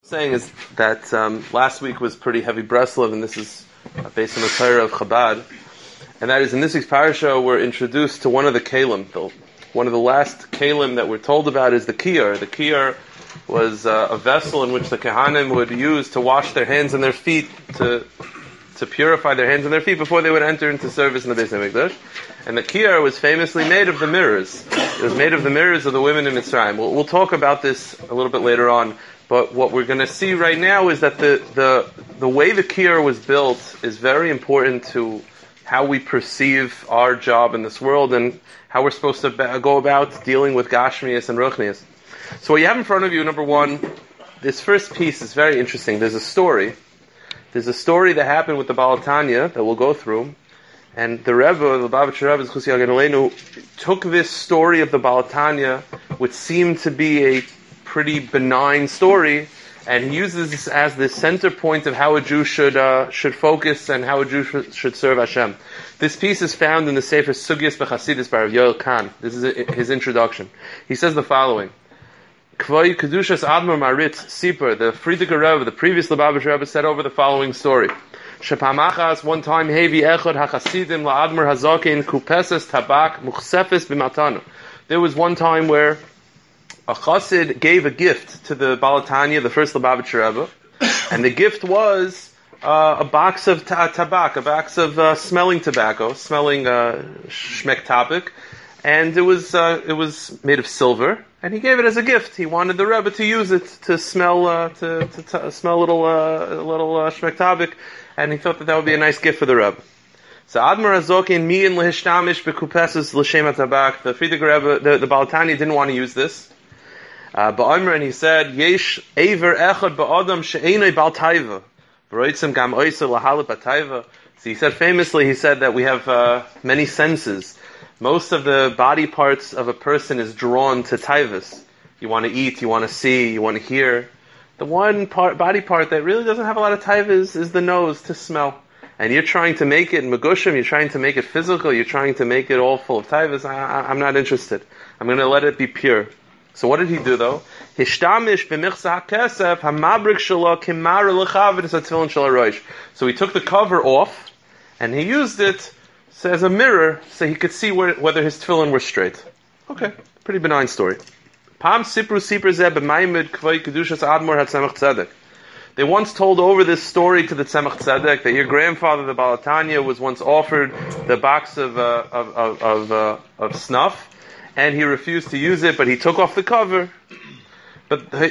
Saying is that last week was pretty heavy Breslov, and this is based on the Torah of Chabad, and that is in this week's parasha we're introduced to one of the kelim. One of the last kelim that we're told about is the kiyar. The kiyar was a vessel in which the Kehanim would use to wash their hands and their feet, to purify their hands and their feet before they would enter into service in the Beis HaMikdash. And the kiyar was famously made of the mirrors. It was made of the mirrors of the women in Mitzrayim. We'll talk about this a little bit later on. But what we're going to see right now is that the way the kiyar was built is very important to how we perceive our job in this world and how we're supposed to go about dealing with Gashmias and Ruchnias. So what you have in front of you, number one, this first piece is very interesting. There's a story that happened with the Baal Tanya that we'll go through. And the Rebbe, the Lubavitcher Rebbe, Zchus Yagen Aleinu, took this story of the Baal Tanya, which seemed to be a pretty benign story, and he uses this as the center point of how a Jew should focus and how a Jew should serve Hashem. This piece is found in the Sefer Sugyas B'Chasidus by Rav Yoel Kahn. This is his introduction. He says the following: Kvoi Kedushas Admor Maritz Sipur, the Frierdiker Rebbe, the previous Lubavitcher Rebbe, said over the following story. Shepamachas, one time, Hevi Echad HaChasidim LaAdmor Hazakin Kupeses Tabak Muchsefes B'Matana. There was one time where a chassid gave a gift to the Baal Tanya, the first Lubavitcher Rebbe, and the gift was a box of tabak, a box of smelling tobacco, smelling shmek tabak, and it was made of silver, and he gave it as a gift. He wanted the Rebbe to use it to smell to smell a little shmek tabak, and he thought that would be a nice gift for the Rebbe. So Admor Hazokin mi'in lehishtamish bekupeses l'shem tabak. The Frierdiker Rebbe, the Baal Tanya, didn't want to use this. And he said, Yesh Aver Echad Ba'adam She'enei Bal Taiva. V'roitzim Gam Oisa Lahalat B'Taiva. So he said that we have many senses. Most of the body parts of a person is drawn to taivas. You want to eat, you want to see, you want to hear. The one body part that really doesn't have a lot of taivas is the nose, to smell. And you're trying to make it megushim, you're trying to make it physical, you're trying to make it all full of taivas. I'm not interested. I'm going to let it be pure. So what did he do though? Hishtamish b'michsa hakesef hamabrik shelo kimara lechavid esatzilin shel harosh. So he took the cover off and he used it as a mirror so he could see whether his tefillin were straight. Okay, pretty benign story. Pam sipru zeh b'maimid kvoi kedushas admor hatzemach tzedek. They once told over this story to the Tzemach Tzedek that your grandfather, the Baal Tanya, was once offered the box of snuff. And he refused to use it, but he took off the cover. But they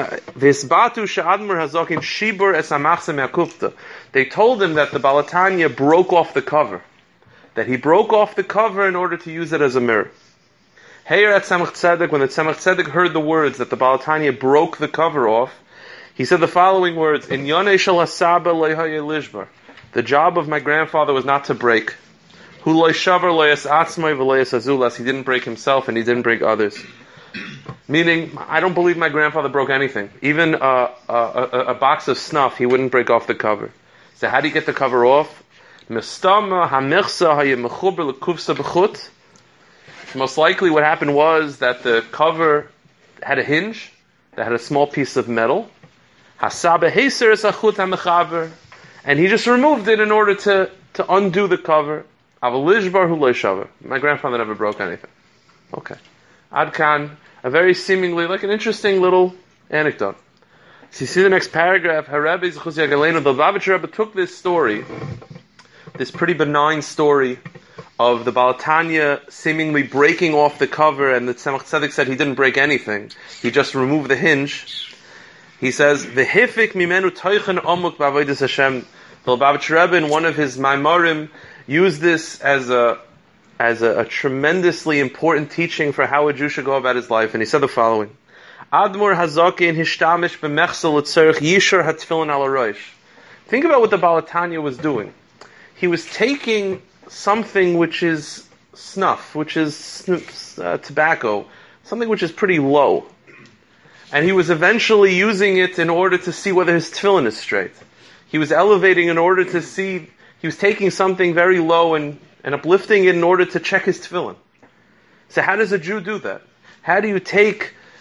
told him that the Baal Tanya broke off the cover. That he broke off the cover in order to use it as a mirror. Here at Tzemach Tzedek, when the Tzemach Tzedek heard the words that the Baal Tanya broke the cover off, he said the following words: In Yonei Shel Hasaba Leihaya Lishbar. The job of my grandfather was not to break. He didn't break himself and he didn't break others. Meaning, I don't believe my grandfather broke anything. Even a box of snuff, he wouldn't break off the cover. So how do you get the cover off? Most likely what happened was that the cover had a hinge that had a small piece of metal. And he just removed it in order to undo the cover. My grandfather never broke anything. Okay. Ad Kan, a very seemingly, like an interesting little anecdote. So you see the next paragraph, the Lubavitcher Rebbe took this story, this pretty benign story of the Baal Tanya seemingly breaking off the cover, and the Tzemach Tzedek said he didn't break anything. He just removed the hinge. He says, V'hifik mimenu toichen omuk b'avodas Hashem. The Lubavitcher Rebbe, in one of his Maimarim, used this as a tremendously important teaching for how a Jew should go about his life. And he said the following: Admor hazakin hishtamish b'mechsel l'tzerich yishur hatfilin al harosh. Think about what the Baal Tanya was doing. He was taking something which is snuff, which is tobacco, something which is pretty low. And he was eventually using it in order to see whether his tefillin is straight. He was elevating in order to see. He was taking something very low and uplifting it in order to check his tefillin. So how does a Jew do that? How do you take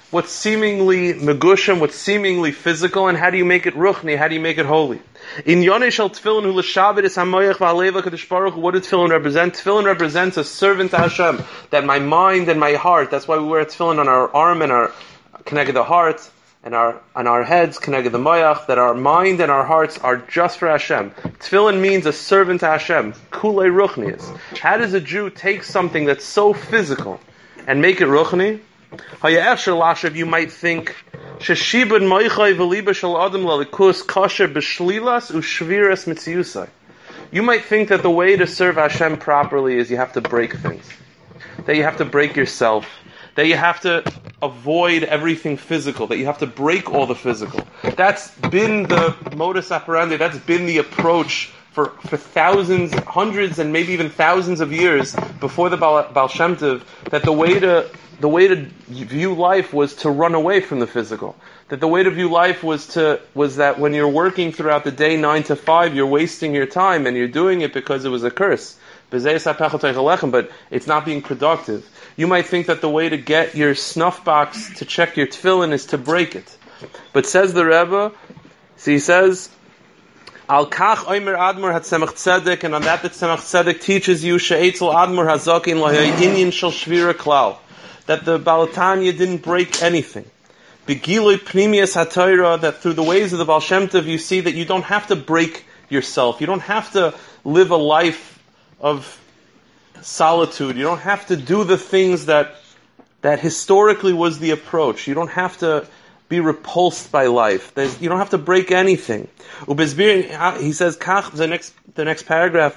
what's seemingly megushim, what's seemingly physical, and how do you make it ruchni? How do you make it holy? In Yonei Shel Tefillin Hu L'Shabbat Es HaMoyach V'Halev HaKadosh Baruch Hu. What does tefillin represent? Tefillin represents a servant to Hashem. That my mind and my heart. That's why we wear tefillin on our arm and our connected the heart and our heads connected the moyach. That our mind and our hearts are just for Hashem. Tefillin means a servant to Hashem. Kulei Ruchnius. How does a Jew take something that's so physical and make it ruchni? You might think Sheshibud Moichai V'Liba Shel Adam Lalikus Kosher B'Shlilas U'Shviras Mitziyusai. You might think that the way to serve Hashem properly is you have to break things, that you have to break yourself, that you have to avoid everything physical, that you have to break all the physical. That's been the modus operandi, that's been the approach for thousands, hundreds, and maybe even thousands of years before the Baal Shem Tov, that the way to view life was to run away from the physical. That the way to view life was that when you're working throughout the day 9 to 5, you're wasting your time and you're doing it because it was a curse. But it's not being productive. You might think that the way to get your snuff box to check your tefillin is to break it. But says the Rebbe, so he says, Al kach oimer admor hat Tzemach Tzedek, and on that Tzemach Tzedek teaches you she'etzel admor hazakin lahei inyan shel shvira klal, that the Baal Tanya didn't break anything. Begilui pnimius haTorah, that through the ways of the Baal Shem Tov you see that you don't have to break yourself. You don't have to live a life of solitude. You don't have to do the things that historically was the approach. You don't have to be repulsed by life. You don't have to break anything. He says, the next paragraph,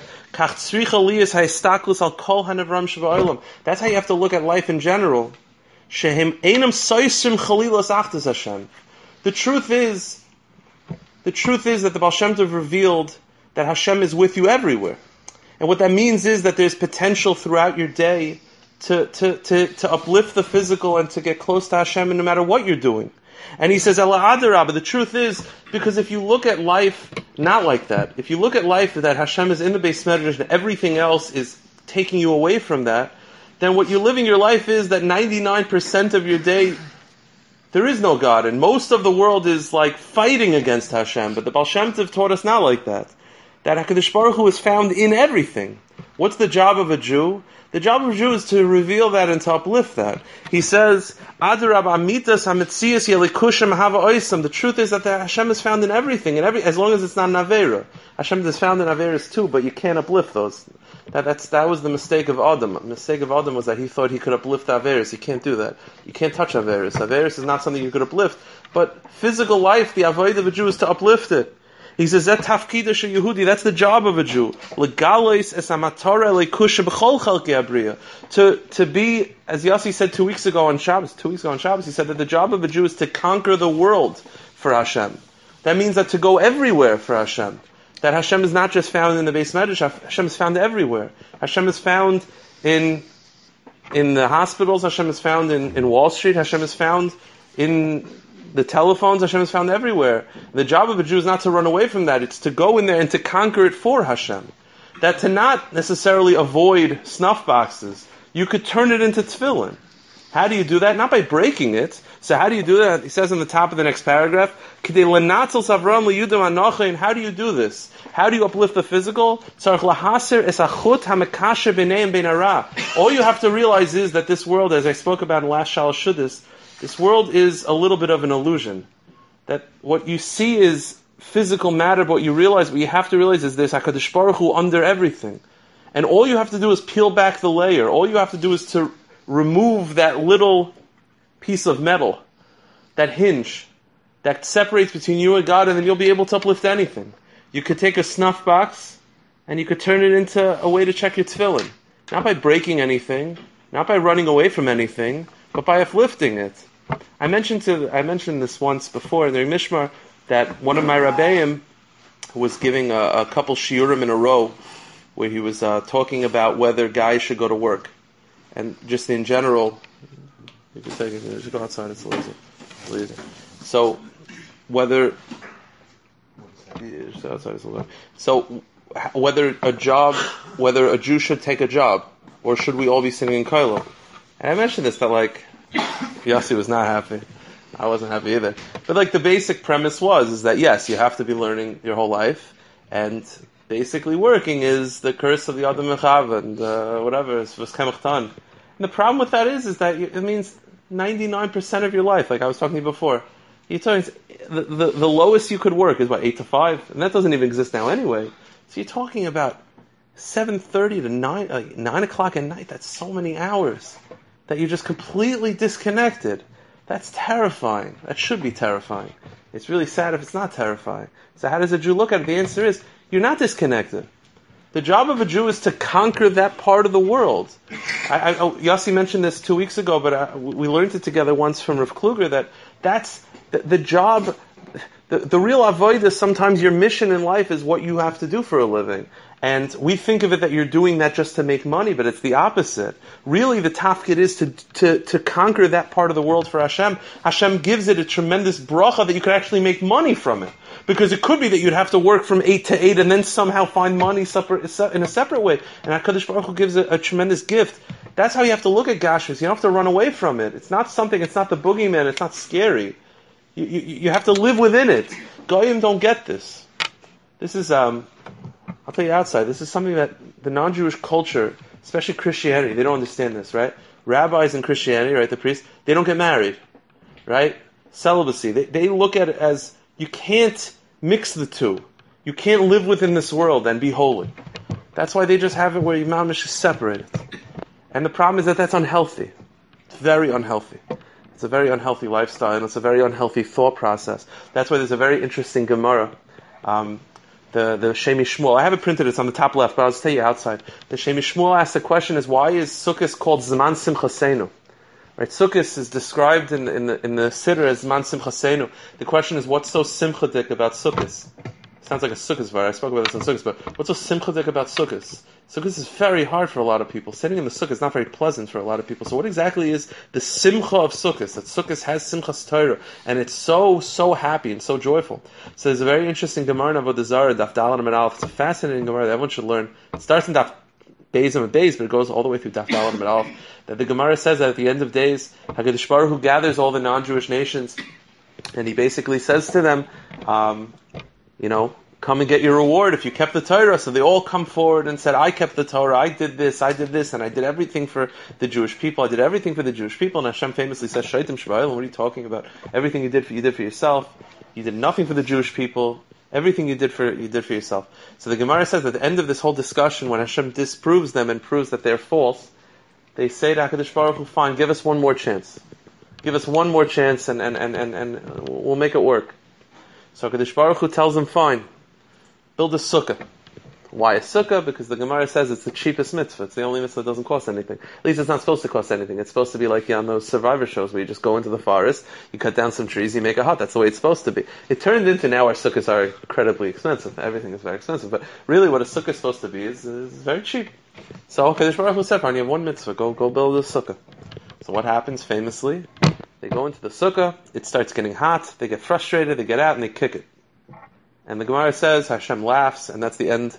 that's how you have to look at life in general. The truth is that the Baal Shem Tov revealed that Hashem is with you everywhere. And what that means is that there's potential throughout your day to uplift the physical and to get close to Hashem no matter what you're doing. And he says, the truth is, because if you look at life not like that, if you look at life that Hashem is in the Beis Medrash and everything else is taking you away from that, then what you're living your life is that 99% of your day, there is no God. And most of the world is like fighting against Hashem. But the Baal Shem Tov taught us not like that. That HaKadosh Baruch Hu is found in everything. What's the job of a Jew? The job of a Jew is to reveal that and to uplift that. He says, Adarab amitas hametzias yelikushim hava oisam. The truth is that the Hashem is found in everything, as long as it's not an Avera. Hashem is found in Averas too, but you can't uplift those. That was the mistake of Adam. The mistake of Adam was that he thought he could uplift Averas. You can't do that. You can't touch Averas. Averas is not something you could uplift. But physical life, the avodah of a Jew is to uplift it. He says that tafkida shel Yehudi. That's the job of a Jew. Legalois es hamatara lekusha b'chol chelkei habriya. To be, as Yossi said 2 weeks ago on Shabbos. He said that the job of a Jew is to conquer the world for Hashem. That means that to go everywhere for Hashem. That Hashem is not just found in the Beis Medrash. Hashem is found everywhere. Hashem is found in the hospitals. Hashem is found in Wall Street. Hashem is found in the telephones. Hashem is found everywhere. The job of a Jew is not to run away from that. It's to go in there and to conquer it for Hashem. That to not necessarily avoid snuff boxes. You could turn it into tefillin. How do you do that? Not by breaking it. So how do you do that? He says in the top of the next paragraph, how do you do this? How do you uplift the physical? All you have to realize is that this world, as I spoke about in last Shalosh Shuddis, this world is a little bit of an illusion. That what you see is physical matter, but what you have to realize is there's HaKadosh Baruch Hu under everything. And all you have to do is peel back the layer. All you have to do is to remove that little piece of metal, that hinge, that separates between you and God, and then you'll be able to uplift anything. You could take a snuff box, and you could turn it into a way to check your tefillin. Not by breaking anything, not by running away from anything, but by uplifting it. I mentioned this once before in the Mishmar that one of my Rabbeim was giving a couple shiurim in a row where he was talking about whether guys should go to work. And just in general, you can take it, just go outside, it's lazy. So, whether a Jew should take a job, or should we all be sitting in Koilo? And I mentioned this, that Yossi was not happy. I wasn't happy either. But like the basic premise is that yes, you have to be learning your whole life, and basically working is the curse of the Adam Mechav and whatever, it's V'skemachtan. And the problem with that is that it means 99% of your life, like I was talking to you before. You're talking, the lowest you could work is 8 to 5, and that doesn't even exist now anyway. So you're talking about 7:30 to 9 o'clock at night. That's so many hours that you're just completely disconnected. That's terrifying. That should be terrifying. It's really sad if it's not terrifying. So how does a Jew look at it? The answer is, you're not disconnected. The job of a Jew is to conquer that part of the world. Yossi mentioned this 2 weeks ago, but we learned it together once from Rav Kluger, that's the job. The real avodah, sometimes your mission in life is what you have to do for a living. And we think of it that you're doing that just to make money, but it's the opposite. Really, the tafkid is to conquer that part of the world for Hashem. Hashem gives it a tremendous bracha that you could actually make money from it. Because it could be that you'd have to work from 8 to 8 and then somehow find money in a separate way. And HaKadosh Baruch Hu gives a tremendous gift. That's how you have to look at Gashrus. You don't have to run away from it. It's not the boogeyman, it's not scary. You have to live within it. Goyim don't get this. This is, I'll tell you outside, this is something that the non-Jewish culture, especially Christianity, they don't understand this, right? Rabbis in Christianity, right, the priests, they don't get married, right? Celibacy. They look at it as, you can't mix the two. You can't live within this world and be holy. That's why they just have it where Imam is separated. And the problem is that that's unhealthy. It's very unhealthy. It's a very unhealthy lifestyle, and it's a very unhealthy thought process. That's why there's a very interesting Gemara, the Shemi Shmuel. I have it printed, it's on the top left, but I'll just tell you outside. The Shemi Shmuel asks the question is, why is Sukkot called Zman Simchasenu? Right, Sukkot is described in the Siddur as Zman Simchasenu. The question is, what's so simchadik about Sukkot? Sounds like a Sukkot var. I spoke about this on Sukkot, but what's so simchadik about Sukkot? Sukkot is very hard for a lot of people. Sitting in the Sukkot is not very pleasant for a lot of people. So what exactly is the simcha of Sukkot? That Sukkot has simchas Torah, and it's so happy and so joyful. So there's a very interesting Gemara in Avodah Zarah, Daf Daled Amud Aleph. It's a fascinating Gemara that everyone should learn. It starts in Daf Beis and Beis, but it goes all the way through Daf Daled Amud Aleph. That the Gemara says that at the end of days, HaKadosh Baruch Hu gathers all the non-Jewish nations, and he basically says to them, come and get your reward if you kept the Torah. So they all come forward and said, I kept the Torah, I did this, and I did everything for the Jewish people. I did everything for the Jewish people. And Hashem famously says, Shaitim Shvayil, what are you talking about? Everything you did for yourself. You did nothing for the Jewish people. Everything you did for yourself. So the Gemara says at the end of this whole discussion, when Hashem disproves them and proves that they're false, they say to HaKadosh Baruch Hu, fine, give us one more chance. Give us one more chance and we'll make it work. So HaKadosh Baruch Hu tells them, fine, build a sukkah. Why a sukkah? Because the Gemara says it's the cheapest mitzvah. It's the only mitzvah that doesn't cost anything. At least it's not supposed to cost anything. It's supposed to be like on those Survivor shows where you just go into the forest, you cut down some trees, you make a hut. That's the way it's supposed to be. It turned into now our sukkahs are incredibly expensive. Everything is very expensive. But really what a sukkah is supposed to be is very cheap. So HaKadosh Baruch Hu said, fine, you have one mitzvah, go build a sukkah. So what happens famously? They go into the sukkah, it starts getting hot, they get frustrated, they get out and they kick it. And the Gemara says, Hashem laughs, and that's the end.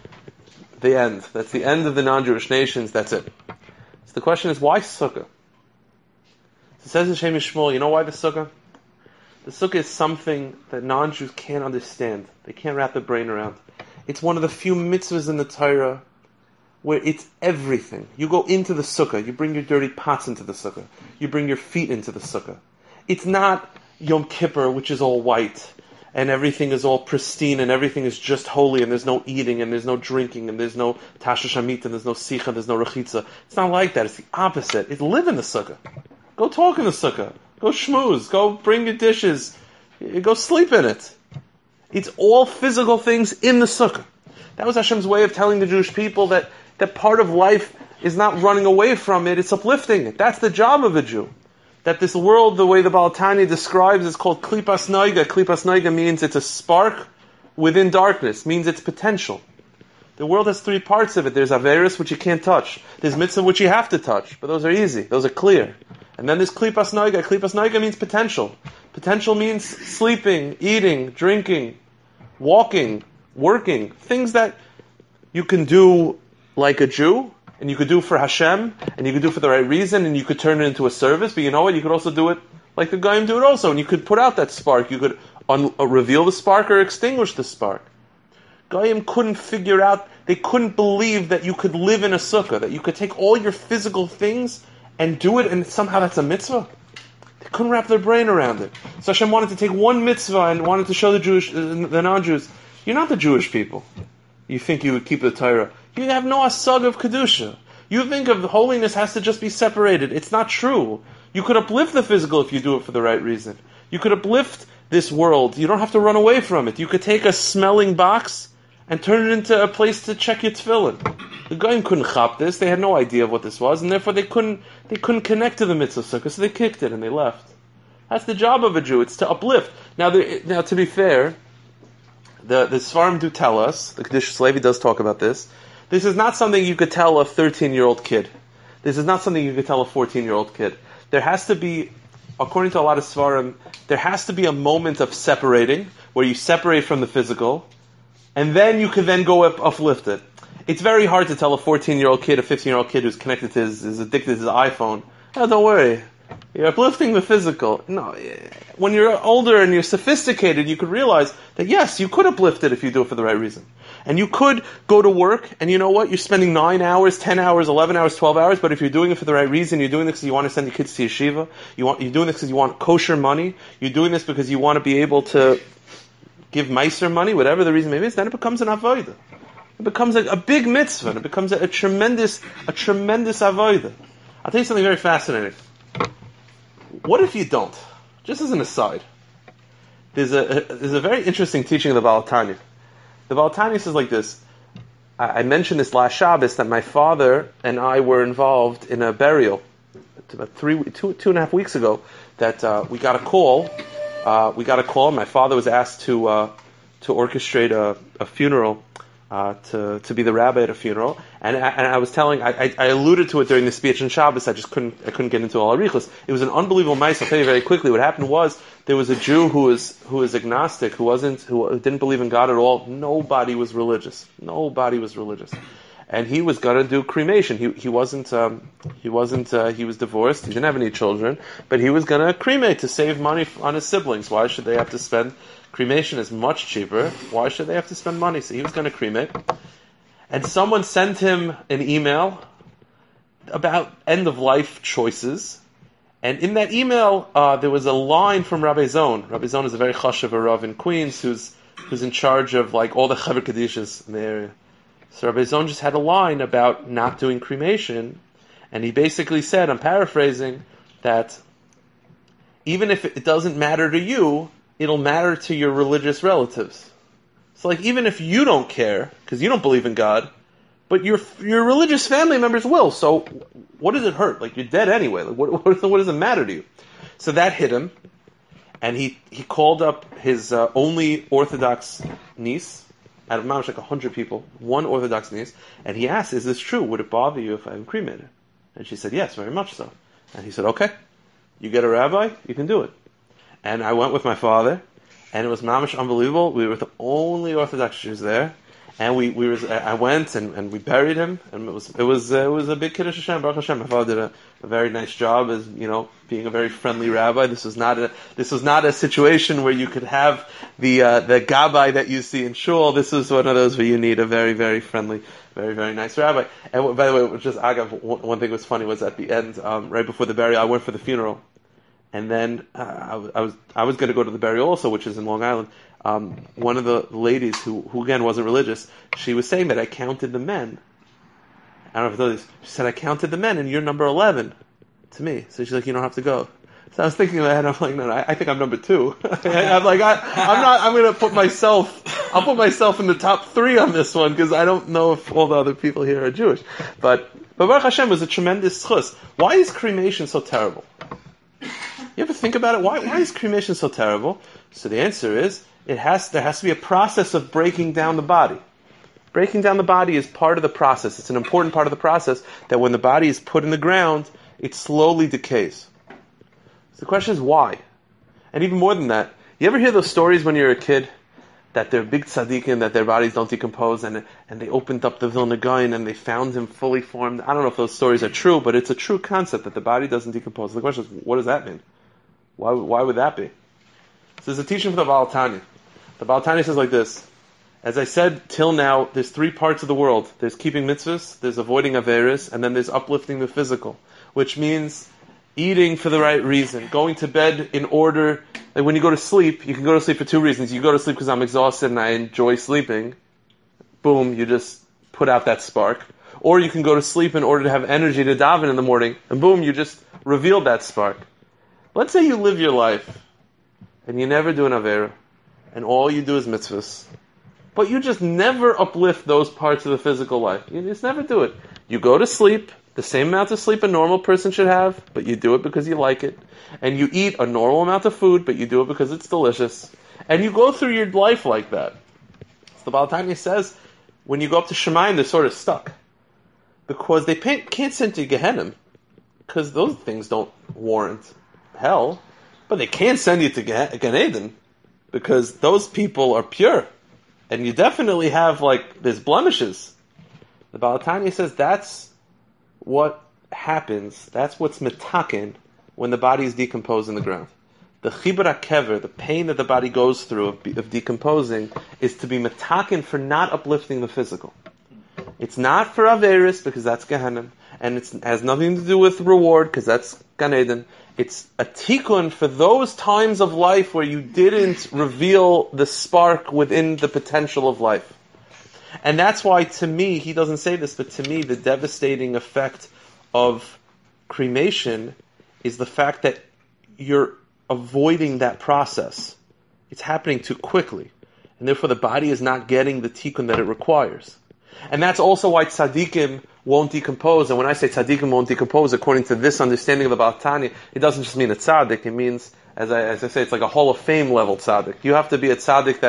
The end. That's the end of the non-Jewish nations, that's it. So the question is, why sukkah? So it says in Shemi Shmuel, you know why the sukkah? The sukkah is something that non-Jews can't understand. They can't wrap their brain around. It's one of the few mitzvahs in the Torah where it's everything. You go into the sukkah, you bring your dirty pots into the sukkah, you bring your feet into the sukkah. It's not Yom Kippur, which is all white, and everything is all pristine, and everything is just holy, and there's no eating, and there's no drinking, and there's no Tasha Shamit, and there's no Sicha, there's no Rechitza. It's not like that. It's the opposite. It's live in the sukkah. Go talk in the sukkah. Go schmooze. Go bring your dishes. Go sleep in it. It's all physical things in the sukkah. That was Hashem's way of telling the Jewish people that part of life is not running away from it, it's uplifting it. That's the job of a Jew. That this world, the way the Baal Tanya describes, is called Klipas Noiga. Klipas Noiga means it's a spark within darkness, means it's potential. The world has three parts of it. There's Averis, which you can't touch. There's Mitzvah, which you have to touch. But those are easy. Those are clear. And then there's Klipas Noiga. Klipas Noiga means potential. Potential means sleeping, eating, drinking, walking, working. Things that you can do like a Jew, and you could do it for Hashem, and you could do it for the right reason, and you could turn it into a service, but you know what? You could also do it like the Goyim do it also, and you could put out that spark. You could reveal the spark or extinguish the spark. Goyim couldn't figure out, they couldn't believe that you could live in a sukkah, that you could take all your physical things and do it, and somehow that's a mitzvah. They couldn't wrap their brain around it. So Hashem wanted to take one mitzvah and wanted to show the non-Jews, you're not the Jewish people. You think you would keep the Torah. You have no asag of Kedusha. You think of holiness has to just be separated. It's not true. You could uplift the physical if you do it for the right reason. You could uplift this world. You don't have to run away from it. You could take a smelling box and turn it into a place to check your tefillin. The Goyim couldn't chop this. They had no idea of what this was, and therefore they couldn't connect to the mitzvah sukkah, so they kicked it and they left. That's the job of a Jew. It's to uplift. Now, to be fair, the Sfarim do tell us, the Kedushas Levi does talk about this, this is not something you could tell a 13-year-old kid. This is not something you could tell a 14-year-old kid. There has to be, according to a lot of Sfarim, there has to be a moment of separating, where you separate from the physical, and then you can then go uplift it. It's very hard to tell a 14-year-old kid, a 15-year-old kid who's connected to is addicted to his iPhone, oh, don't worry, you're uplifting the physical. No, when you're older and you're sophisticated, you could realize that yes, you could uplift it if you do it for the right reason. And you could go to work, and you know what? You're spending 9 hours, 10 hours, 11 hours, 12 hours, but if you're doing it for the right reason, you're doing this because you want to send your kids to yeshiva, you're doing this because you want kosher money, you're doing this because you want to be able to give meiser money, whatever the reason may be, then it becomes an avodah. It becomes a big mitzvah, and it becomes a tremendous avodah. I'll tell you something very fascinating. What if you don't? Just as an aside, there's a very interesting teaching of the Baal Tanya. The Baal Tanya says like this. I mentioned this last Shabbos that my father and I were involved in a burial about 2.5 weeks ago. That we got a call. My father was asked to orchestrate a funeral. To be the rabbi at a funeral, and I was telling, I alluded to it during the speech in Shabbos. I couldn't get into all arichos. It was an unbelievable mice. I'll tell you very quickly. What happened was there was a Jew who was agnostic, who didn't believe in God at all. Nobody was religious, and he was going to do cremation. He was divorced. He didn't have any children, but he was going to cremate to save money on his siblings. Why should they have to spend? Cremation is much cheaper. Why should they have to spend money? So he was going to cremate. And someone sent him an email about end-of-life choices. And in that email, there was a line from Rabbi Zon. Rabbi Zon is a very chashuv Rav in Queens who's in charge of like all the Chaver Kadishas in the area. So Rabbi Zon just had a line about not doing cremation. And he basically said, I'm paraphrasing, that even if it doesn't matter to you, it'll matter to your religious relatives. So like even if you don't care, because you don't believe in God, but your religious family members will, so what does it hurt? Like you're dead anyway. Like, what does it matter to you? So that hit him, and he called up his only Orthodox niece, out of like 100 people, one Orthodox niece, and he asked, is this true? Would it bother you if I'm cremated? And she said, yes, very much so. And he said, okay, you get a rabbi, you can do it. And I went with my father, and it was mamish unbelievable. We were the only Orthodox Jews there, and I went and we buried him, and it was a big kiddush Hashem, Baruch Hashem. My father did a very nice job as being a very friendly rabbi. This was not a situation where you could have the gabbai that you see in shul. This was one of those where you need a very, very friendly, very, very nice rabbi. And by the way, just agav, one thing that was funny was at the end, right before the burial, I went for the funeral. And then I was going to go to the burial also, which is in Long Island. One of the ladies who again wasn't religious, she was saying that I counted the men. I don't know if you know this. She said I counted the men, and you're number 11 to me. So she's like, you don't have to go. So I was thinking in my head, I'm like, no, I think I'm number 2. I'm like, I'm not. I'm going to put myself. I'll put myself in the top 3 on this one because I don't know if all the other people here are Jewish. But Baruch Hashem was a tremendous chus. Why is cremation so terrible? You ever think about it? Why is cremation so terrible? So the answer is, there has to be a process of breaking down the body. Breaking down the body is part of the process. It's an important part of the process that when the body is put in the ground, it slowly decays. So the question is why? And even more than that, you ever hear those stories when you're a kid that they're big tzaddikim, that their bodies don't decompose, and they opened up the Vilna Gaon and they found him fully formed. I don't know if those stories are true, but it's a true concept that the body doesn't decompose. The question is, what does that mean? Why would that be? So there's a teaching from the Baal Tanya. The Baal Tanya says like this: as I said till now, there's three parts of the world. There's keeping mitzvahs, there's avoiding averis, and then there's uplifting the physical, which means eating for the right reason, going to bed in order. Like when you go to sleep, you can go to sleep for two reasons. You go to sleep because I'm exhausted and I enjoy sleeping. Boom, you just put out that spark. Or you can go to sleep in order to have energy to daven in the morning, and boom, you just revealed that spark. Let's say you live your life, and you never do an avera, and all you do is mitzvahs. But you just never uplift those parts of the physical life. You just never do it. You go to sleep, the same amount of sleep a normal person should have, but you do it because you like it. And you eat a normal amount of food, but you do it because it's delicious. And you go through your life like that. So the Baal Tanya says, when you go up to Shemayim, they're sort of stuck. Because they can't send to Gehenna, because those things don't warrant hell. But they can't send you to Gan Eden, because those people are pure. And you definitely have, there's blemishes. The Baal Tanya says that's what happens, that's what's metaken when the body is decomposed in the ground. The chibur hakever, the pain that the body goes through of decomposing, is to be metaken for not uplifting the physical. It's not for averis, because that's Gehenna, and it has nothing to do with reward, because that's Gan Eden. It's a tikkun for those times of life where you didn't reveal the spark within the potential of life. And that's why, to me, he doesn't say this, but to me, the devastating effect of cremation is the fact that you're avoiding that process. It's happening too quickly. And therefore the body is not getting the tikkun that it requires. And that's also why tzaddikim won't decompose. And when I say tzaddikim won't decompose, according to this understanding of the Baal Tanya, it doesn't just mean a tzaddik. It means, as I say, it's like a Hall of Fame level tzaddik. You have to be a tzaddik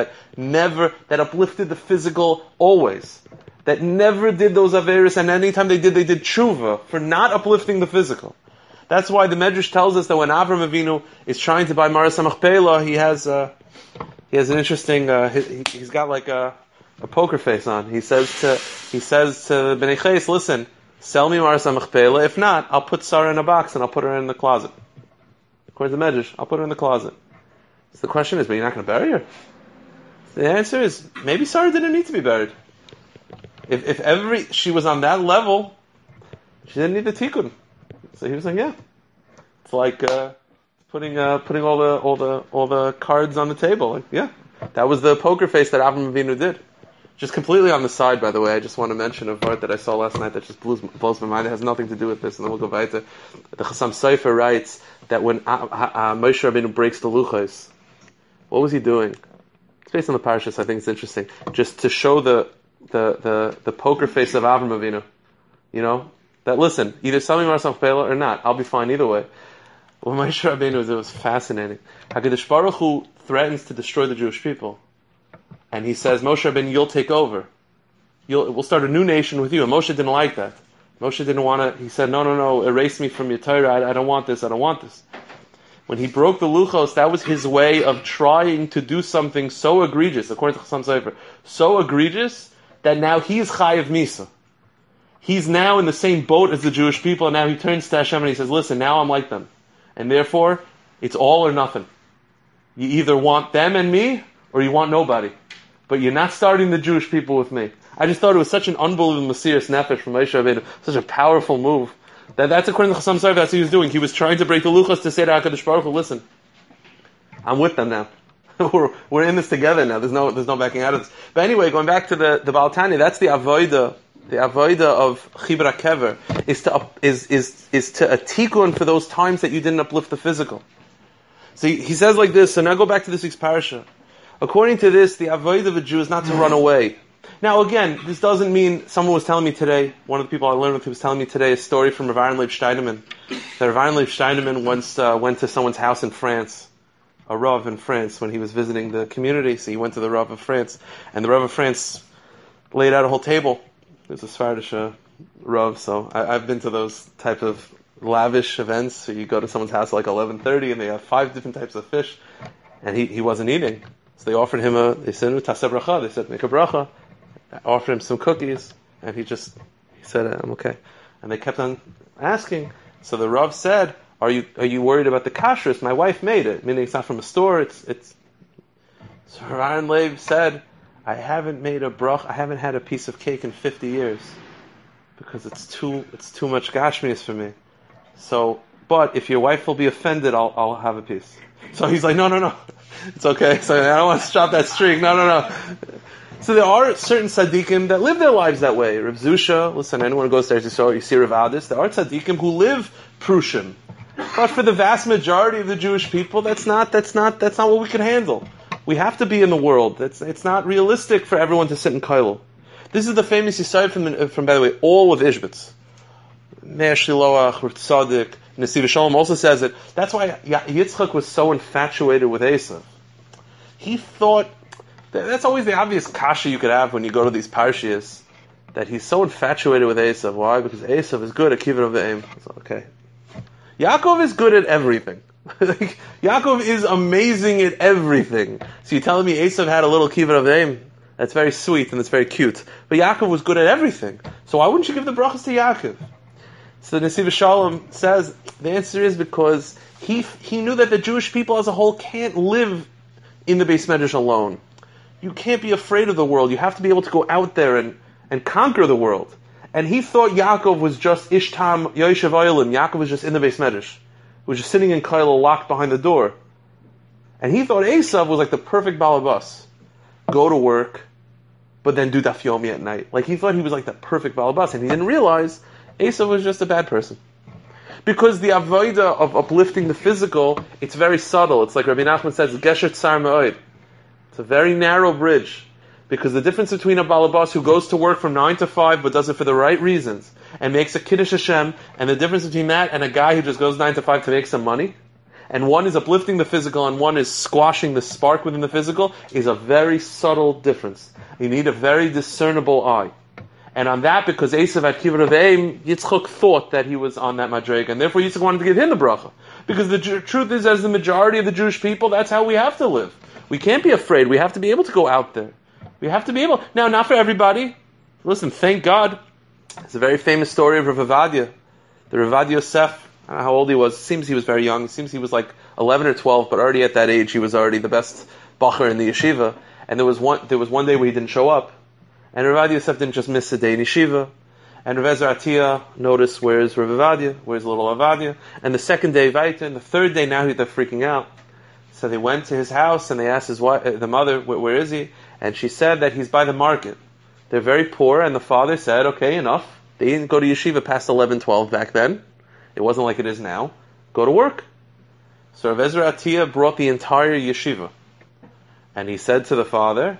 that uplifted the physical always. That never did those averis, and anytime they did tshuva for not uplifting the physical. That's why the Medrash tells us that when Avram Avinu is trying to buy Maras HaMachpelah, he has an interesting, he's got like a poker face on. He says to Bnei Ches, listen, sell me Maras HaMachpelah. If not, I'll put Sarah in a box and I'll put her in the closet. According to the Medrash, I'll put her in the closet. So the question is, but you're not going to bury her? The answer is, maybe Sarah didn't need to be buried. If she was on that level, she didn't need the tikkun. So he was like, yeah, it's like putting all the cards on the table. Like, yeah, that was the poker face that Avram Avinu did. Just completely on the side, by the way, I just want to mention a vart that I saw last night that just blows my mind. It has nothing to do with this, and then we'll go weiter. The Chassam Sofer writes that when Moshe Rabbeinu breaks the luchos, what was he doing? It's based on the parashas. I think it's interesting, just to show the poker face of Avram Avinu. You know, that listen, either sell me Maras HaMachpelah or not, I'll be fine either way. Well, Moshe Rabbeinu, it was fascinating. HaKadosh Baruch Hu threatens to destroy the Jewish people. And he says, Moshe Rabbeinu, you'll take over. We'll start a new nation with you. And Moshe didn't like that. Moshe didn't want to, he said, no, erase me from your Torah, I don't want this. When he broke the luchos, that was his way of trying to do something so egregious, according to Chassam Sofer, so egregious that now he's Chayav Misa. He's now in the same boat as the Jewish people, and now he turns to Hashem and he says, listen, now I'm like them. And therefore, it's all or nothing. You either want them and me, or you want nobody. But you're not starting the Jewish people with me. I just thought it was such an unbelievable Mesiras Nefesh from Moshe Rabbeinu, such a powerful move. That's according to Chassam Sofer, that's what he was doing. He was trying to break the luchos to say to HaKadosh Baruch Hu, listen, I'm with them now. we're in this together now. There's no backing out of this. But anyway, going back to the Baal Tanya, that's the avoida. The avoida of chibur hakever is to a tikkun for those times that you didn't uplift the physical. So he says like this. So now go back to this week's parasha. According to this, the avodah of a Jew is not to run away. Now again, this doesn't mean, someone was telling me today, one of the people I learned with was telling me today a story from Rav Aaron Leib Steinemann. That Rav Aaron Leib Steinemann once went to someone's house in France, a Rav in France, when he was visiting the community. So he went to the Rav of France, and the Rav of France laid out a whole table. There's a Sephardish Rav, so I've been to those type of lavish events. So you go to someone's house at like 11:30, and they have 5 different types of fish, and he wasn't eating. So they offered him they said, Taseh bracha, they said, make a bracha. I offered him some cookies, and he said, I'm okay. And they kept on asking. So the Rav said, are you worried about the kashrus? My wife made it, meaning it's not from a store, it's. So Aaron Leib said, I haven't had a piece of cake in 50 years, because it's too much gashmias for me. So, but if your wife will be offended, I'll have a piece. So he's like, no, it's okay. So I don't want to stop that streak. No. So there are certain tzaddikim that live their lives that way. Rav Zusha, listen, anyone who goes to Eretz Yisrael, you see Rav Adis, there are tzaddikim who live prushim. But for the vast majority of the Jewish people, that's not what we can handle. We have to be in the world. It's not realistic for everyone to sit in kollel. This is the famous yisod from by the way, all of Ishbitz. Meir Shiloach, Rav Tzaddik, Nesiv Shalom also says it. That's why Yitzchak was so infatuated with Esav. He thought, that's always the obvious kasha you could have when you go to these parshiyas, that he's so infatuated with Esav. Why? Because Esav is good at kibbud avim. Okay. Yaakov is good at everything. Yaakov is amazing at everything. So you're telling me Esav had a little kibbud avim? That's very sweet and it's very cute. But Yaakov was good at everything. So why wouldn't you give the brachas to Yaakov? So the Nesiv Shalom says, the answer is because he knew that the Jewish people as a whole can't live in the Beis Medrash alone. You can't be afraid of the world. You have to be able to go out there and conquer the world. And he thought Yaakov was just Ishtam Yoshev Oilim. Yaakov was just in the Beis Medrash. He was just sitting in kollel locked behind the door. And he thought Esav was like the perfect balabas. Go to work, but then do daf yomi at night. Like he thought he was like the perfect balabas, and he didn't realize Esav was just a bad person. Because the avodah of uplifting the physical, it's very subtle. It's like Rabbi Nachman says, Gesher Tsar Me'od. It's a very narrow bridge. Because the difference between a balabas who goes to work from 9 to 5 but does it for the right reasons and makes a Kiddush Hashem, and the difference between that and a guy who just goes 9 to 5 to make some money, and one is uplifting the physical and one is squashing the spark within the physical, is a very subtle difference. You need a very discernible eye. And on that, because Esav had kibbud avim, Yitzchak thought that he was on that madrega, and therefore Yitzchak wanted to give him the bracha. Because the truth is, as the majority of the Jewish people, that's how we have to live. We can't be afraid. We have to be able to go out there. We have to be able... Now, not for everybody. Listen, thank God. It's a very famous story of Rav Avadia. The Rav Avadia Yosef, I don't know how old he was. It seems he was very young. It seems he was like 11 or 12, but already at that age, he was already the best bacher in the yeshiva. And there was one day where he didn't show up. And Rav Avadia Yosef didn't just miss a day in yeshiva. And Rav Ezra Atiyah noticed, where's Rav Avadia? Where's little Avadia? And the second day, Vaita, and the third day, now they're freaking out. So they went to his house and they asked his wife, the mother, where is he? And she said that he's by the market. They're very poor, and the father said, okay, enough. They didn't go to yeshiva past 11, 12 back then. It wasn't like it is now. Go to work. So Rav Ezra Atiyah brought the entire yeshiva. And he said to the father,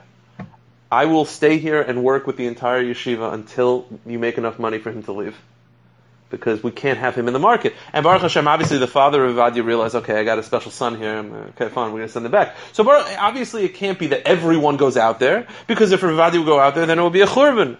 I will stay here and work with the entire yeshiva until you make enough money for him to leave. Because we can't have him in the market. And Baruch Hashem, obviously the father of Avadia realized, okay, I got a special son here, okay, fine, we're going to send him back. So obviously it can't be that everyone goes out there, because if Avadia would go out there, then it would be a churban.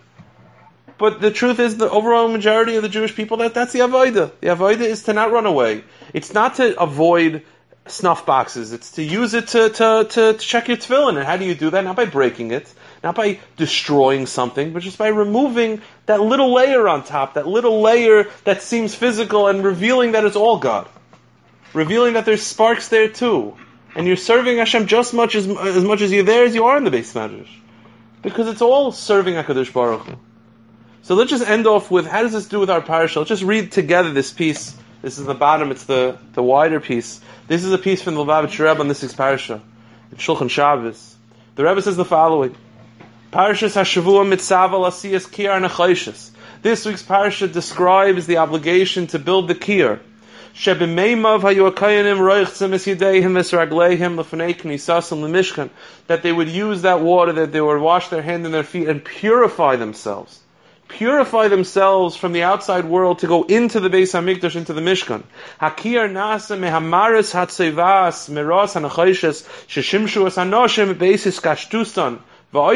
But the truth is, the overall majority of the Jewish people, that's the avodah. The avodah is to not run away. It's not to avoid snuff boxes. It's to use it to check your tefillin. And how do you do that? Not by breaking it, not by destroying something, but just by removing that little layer on top, that little layer that seems physical, and revealing that it's all God. Revealing that there's sparks there too. And you're serving Hashem just as much as you're there as you are in the Beis Medrash. Because it's all serving HaKadosh Baruch Hu. So let's just end off with, how does this do with our parasha? Let's just read together this piece. This is the bottom, it's the wider piece. This is a piece from the Lubavitcher Rebbe on this week's parasha. It's Shulchan Shabbos. The Rebbe says the following. Parashas HaShavua Mitzav al Asiyas Kiyar Nechayshes. This week's parasha describes the obligation to build the kiyar. Shebimeimav hayu akayanim roichtzem es yideihim es ragleihim lefnei knisasam lemishkan. That they would use that water, that they would wash their hands and their feet and purify themselves. Purify themselves from the outside world to go into the Beis HaMikdash, into the Mishkan. Hakiyar nasa mehamaris hatzevas meras hanachayshes sheshimshu es hanoshim beisis kashtustan. What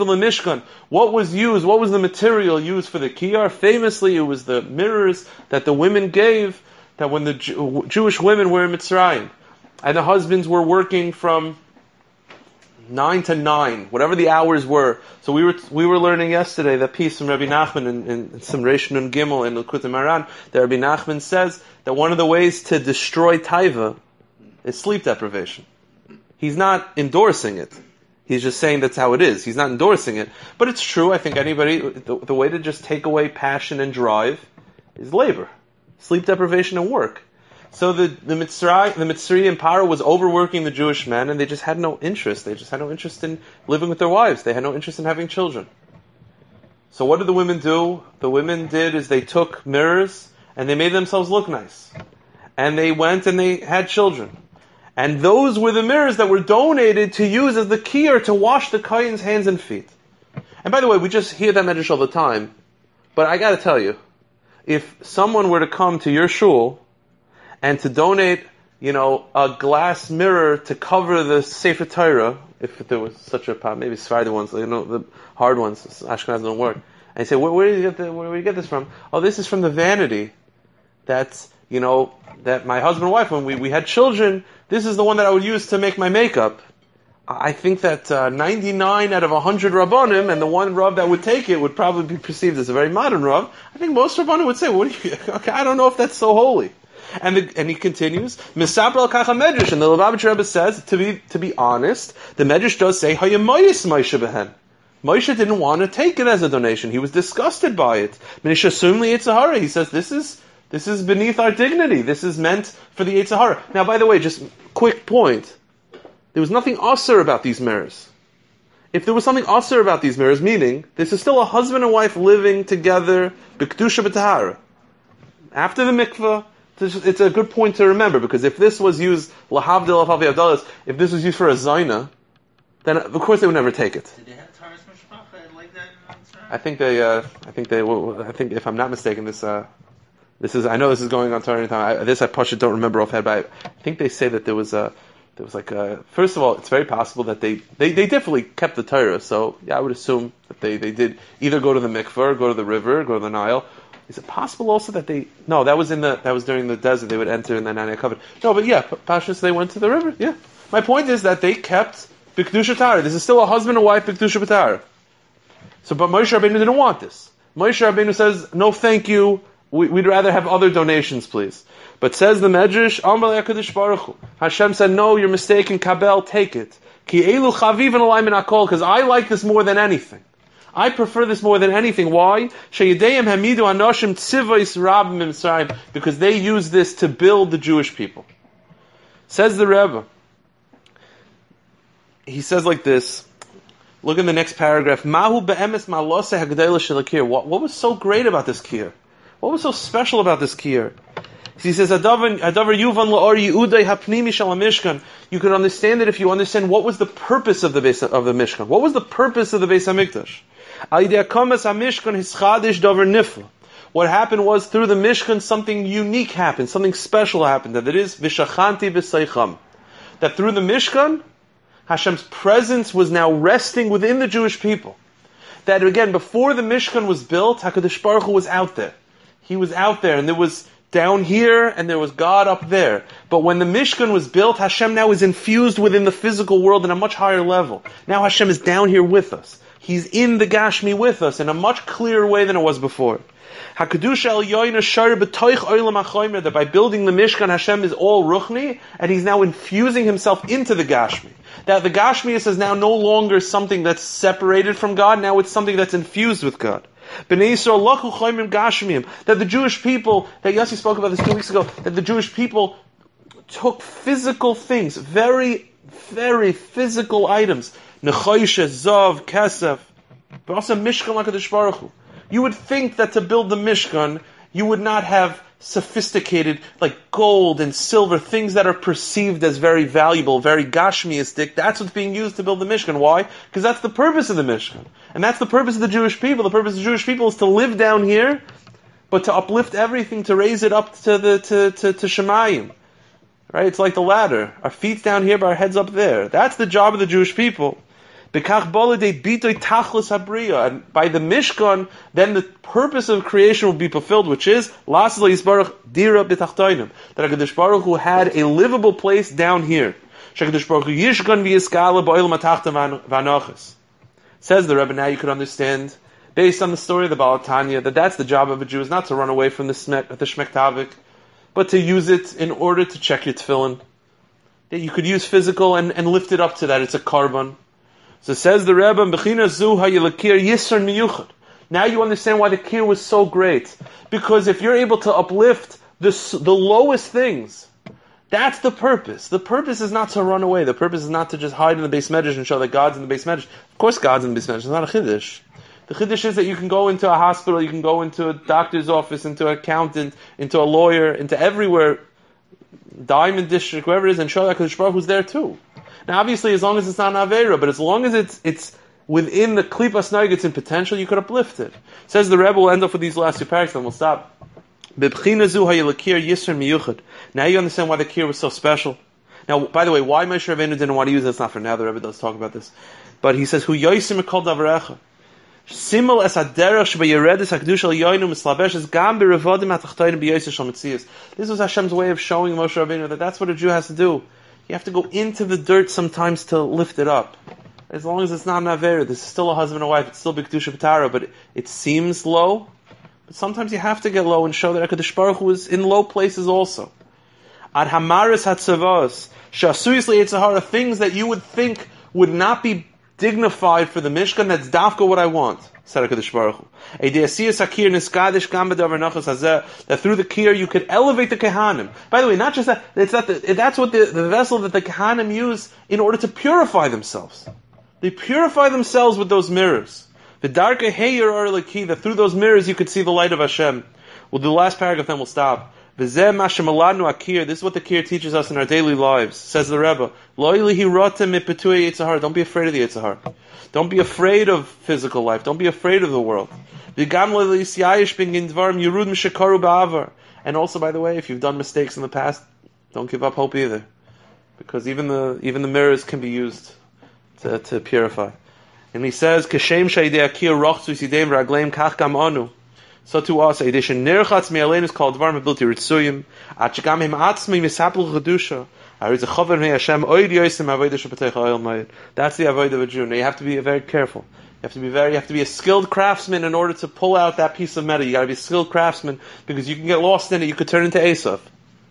was used? What was the material used for the kiyar? Famously, it was the mirrors that the women gave, that when the Jewish women were in Mitzrayim, and the husbands were working from 9 to 9, whatever the hours were. So we were learning yesterday that piece from Rabbi Nachman in some Reish Nun Gimel in Likutei Moharan, that Rabbi Nachman says that one of the ways to destroy taiva is sleep deprivation. He's not endorsing it. He's just saying that's how it is. He's not endorsing it. But it's true. I think the way to just take away passion and drive is labor. Sleep deprivation and work. So the Mitzri and Paro was overworking the Jewish men, and they just had no interest. They just had no interest in living with their wives. They had no interest in having children. So what did the women do? The women did is they took mirrors and they made themselves look nice. And they went and they had children. And those were the mirrors that were donated to use as the kier to wash the Kohen's hands and feet. And by the way, we just hear that medrash all the time. But I gotta tell you, if someone were to come to your shul and to donate, a glass mirror to cover the Sefer Torah, if there was such a problem, maybe Sephardi ones, the hard ones, Ashkenaz don't work. And you say, where do you get this from? Oh, this is from the vanity that my husband and wife, when we had children, this is the one that I would use to make my makeup. I think that 99 out of 100 Rabbanim, and the one Rav that would take it would probably be perceived as a very modern Rav. I think most Rabbanim would say, okay, I don't know if that's so holy. And he continues, Misapra al-Kacha Medrash, and the Lubavitcher Rebbe says, to be honest, the Medrash does say, Hayamayis Moshe behen. Moshe didn't want to take it as a donation. He was disgusted by it. Minisha Sumli Yitzhahara. He says, this is beneath our dignity. This is meant for the Yitzhahara. Now, by the way, just quick point. There was nothing asur about these mirrors. If there was something asur about these mirrors, meaning, this is still a husband and wife living together, b'kedusha b'tahara. After the mikveh, it's a good point to remember, because if this was used, lahavdil afavi avdalas, if this was used for a zayna, then of course they would never take it. Did they have Taras Mishpacha like that in I think if I'm not mistaken, this is, I know this is going on Torah anytime. This I don't remember offhand, but I think they say that there was first of all, it's very possible that they definitely kept the Torah, so yeah, I would assume that they did either go to the mikveh, or go to the river, go to the Nile. Is it possible also that that was during the desert, they would enter in the Narnia covenant. No, but yeah, Pashas, they went to the river, yeah. My point is that they kept B'Kedusha Tara. This is still a husband and wife B'Kedusha B'Tara. So, but Moshe Rabbeinu didn't want this. Moshe Rabbeinu says, no thank you, we'd rather have other donations, please. But says the Medrash, Amar HaKadosh Baruch Hu, Hashem said, no, you're mistaken, Kabel, take it. Ki elu chaviv and alayim min hakol, because I like this more than anything. I prefer this more than anything. Why? Sheyideyim hamidu anoshim tzivos rabim Mitzrayim, because they use this to build the Jewish people. Says the Rebbe. He says like this. Look in the next paragraph. Mahu be'emes ma'aloseh hagdela shel kir. What was so great about this kir? What was so special about this kir? He says, Adavar yuvan la'or yi'udei hapnimi shel mishkan. You could understand it if you understand what was the purpose of the Mishkan. What was the purpose of the Beis Hamikdash? What happened was, through the Mishkan, something unique happened, something special happened, that it is Vishachanti b'seicham. That through the Mishkan, Hashem's presence was now resting within the Jewish people. That again, before the Mishkan was built, HaKadosh Baruch Hu was out there. He was out there, and there was down here, and there was God up there. But when the Mishkan was built, Hashem now is infused within the physical world in a much higher level. Now Hashem is down here with us. He's in the Gashmi with us in a much clearer way than it was before. That by building the Mishkan, Hashem is all Ruchni, and He's now infusing Himself into the Gashmi. That the Gashmi is now no longer something that's separated from God, now it's something that's infused with God. That the Jewish people, that Yossi spoke about this 2 weeks ago, that the Jewish people took physical things, very, very physical items, Nechoshe, Zav, Kesef, but also Mishkan HaKadosh Baruch Hu. You would think that to build the Mishkan, you would not have sophisticated, like gold and silver, things that are perceived as very valuable, very gashmiistic. That's what's being used to build the Mishkan. Why? Because that's the purpose of the Mishkan. And that's the purpose of the Jewish people. The purpose of the Jewish people is to live down here, but to uplift everything, to raise it up to Shemayim. Right? It's like the ladder. Our feet's down here, but our head's up there. That's the job of the Jewish people. And by the Mishkan, then the purpose of creation will be fulfilled, which is that HaKadosh Baruch Hu had a livable place down here. Shekadosh Baruch Hu yishkan v'yiskala ba'olam hatachta v'anochis. Says the Rebbe, now you could understand, based on the story of the Baal Tanya, that that's the job of a Jew, is not to run away from the Shmek Tavik, but to use it in order to check your tefillin. That you could use physical and lift it up to that. It's a carbon. So says the Rebbe, B'china zu ha'yelakir yisr miyuchad. Now you understand why the kir was so great. Because if you're able to uplift the lowest things, that's the purpose. The purpose is not to run away. The purpose is not to just hide in the Beis Medrash and show that God's in the Beis Medrash. Of course God's in the Beis Medrash. It's not a chiddush. The chiddush is that you can go into a hospital, you can go into a doctor's office, into an accountant, into a lawyer, into everywhere, Diamond District, wherever it is, and show that HaKadosh Baruch Hu's there too. Now obviously as long as it's not an Aveira, but as long as it's within the Klipas Noigets in potential, you could uplift it. Says the Rebbe, we'll end up with these last two paragraphs and we'll stop. Now you understand why the kir was so special. Now, by the way, why Moshe Rabbeinu didn't want to use it, that's not for now, the Rebbe does talk about this. But he says, Hu yoisim ekol davarecha. Simul es haderech shebeyeredis hakdush al yoinu mislabeshes gam berevodim hatachtoinim beyoyser shal metzias. This was Hashem's way of showing Moshe Rabbeinu that that's what a Jew has to do. You have to go into the dirt sometimes to lift it up. As long as it's not an Avera, this is still a husband and wife, it's still B'kedusha B'tara, but it seems low. But sometimes you have to get low and show that HaKadosh Baruch Hu was in low places also. Ad hamaris hatzavos, shasuyis li'yitzahara, things that you would think would not be dignified for the Mishkan, that's dafka what I want, said HaKadosh Baruch Hu. That through the kir you could elevate the Kehanim. By the way, not just that, that's what the vessel that the Kehanim use in order to purify themselves. They purify themselves with those mirrors. The darker heyer or laki, that through those mirrors you could see the light of Hashem. We'll do the last paragraph, then we'll stop. This is what the kir teaches us in our daily lives. Says the Rebbe, don't be afraid of the Yitzhahar. Don't be afraid of physical life. Don't be afraid of the world. And also, by the way, if you've done mistakes in the past, don't give up hope either. Because even the mirrors can be used to purify. And he says, Kashem Shaidei Akir Rochzu Sidem Ragleim Kach Gam Anu. So to us, Edishin Nirchatz Me'alein is called Dvar Mebilti Ritzuyim. Atchgam Him Atzmi Misapul Chedusha. Ariz Chaver Mei Hashem Oid Yosem Avodah Shepatech Oil Mayid. That's the avodah of a Jew. Now you have to be very careful. You have to be a skilled craftsman in order to pull out that piece of metal. You got to be a skilled craftsman because you can get lost in it. You could turn into Esav.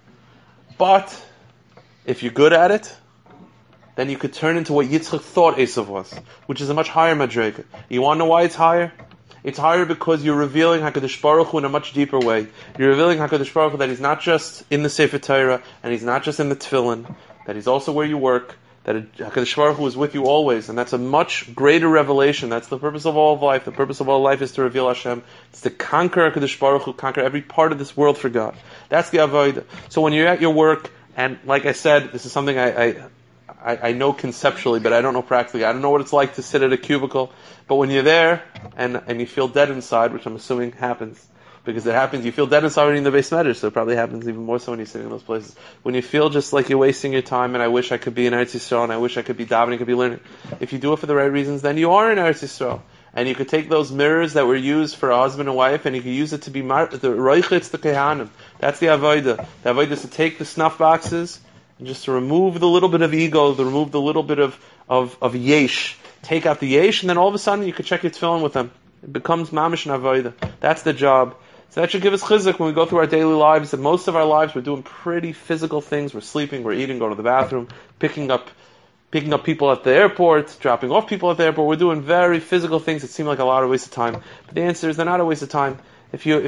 But if you're good at it, then you could turn into what Yitzchak thought Esav was, which is a much higher madrega. You want to know why it's higher? It's higher because you're revealing HaKadosh Baruch Hu in a much deeper way. You're revealing HaKadosh Baruch Hu that He's not just in the Sefer Torah, and He's not just in the Tefillin, that He's also where you work, that HaKadosh Baruch Hu is with you always, and that's a much greater revelation. That's the purpose of all of life. The purpose of all life is to reveal Hashem. It's to conquer HaKadosh Baruch Hu, conquer every part of this world for God. That's the avodah. So when you're at your work, and like I said, this is something I know conceptually, but I don't know practically. I don't know what it's like to sit at a cubicle. But when you're there, and you feel dead inside, which I'm assuming happens, because it happens, you feel dead inside when you're in the Beis Medrash, so it probably happens even more so when you're sitting in those places. When you feel just like you're wasting your time, and I wish I could be in Eretz Yisrael, and I wish I could be davening, could be learning. If you do it for the right reasons, then you are in Eretz Yisrael. And you could take those mirrors that were used for a husband and wife, and you could use it to be the roichitz, the kehanim. That's the avodah. The avodah is to take the snuff boxes, and just to remove the little bit of ego, to remove the little bit of yesh. Take out the yesh, and then all of a sudden you could check your tefillin with them. It becomes mamish and avodah. That's the job. So that should give us chizuk when we go through our daily lives. And most of our lives we're doing pretty physical things. We're sleeping, we're eating, going to the bathroom, picking up people at the airport, dropping off people at the airport. We're doing very physical things that seem like a lot of waste of time. But the answer is they're not a waste of time. If you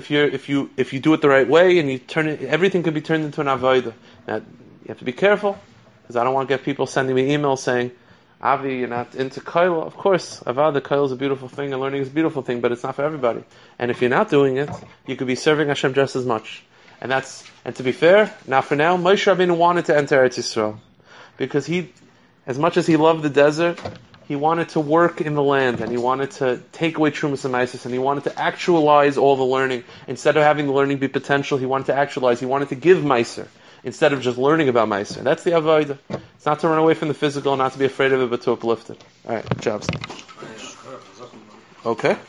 do it the right way and you turn it, everything can be turned into an avodah. Now, you have to be careful, because I don't want to get people sending me emails saying, Avi, you're not into koil. Of course, avodah, koil is a beautiful thing, and learning is a beautiful thing, but it's not for everybody. And if you're not doing it, you could be serving Hashem just as much. And to be fair, now for now, Moshe Rabbeinu wanted to enter Eretz Yisrael, because he, as much as he loved the desert, he wanted to work in the land, and he wanted to take away Trumas and Mises, and he wanted to actualize all the learning. Instead of having the learning be potential, he wanted to actualize, he wanted to give Meiser, instead of just learning about Meiser. That's the avodah. It's not to run away from the physical, not to be afraid of it, but to uplift it. Alright, good job. Okay.